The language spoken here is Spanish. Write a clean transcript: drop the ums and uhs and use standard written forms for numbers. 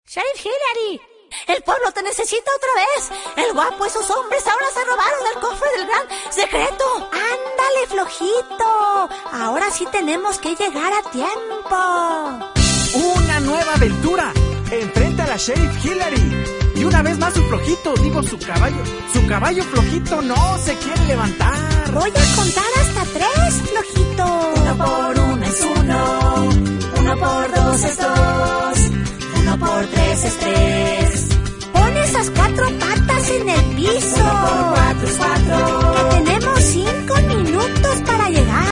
Sheriff Hillary, el pueblo te necesita otra vez. El guapo y sus hombres ahora se robaron el cofre del gran secreto. Ándale, flojito. Ahora sí tenemos que llegar a tiempo. Una nueva aventura. Enfrenta a la Sheriff Hillary. Y una vez más su flojito, su caballo flojito no se quiere levantar. Voy a contar hasta 3, flojito. 1 por 1 es 1, 1 por 2 es 2.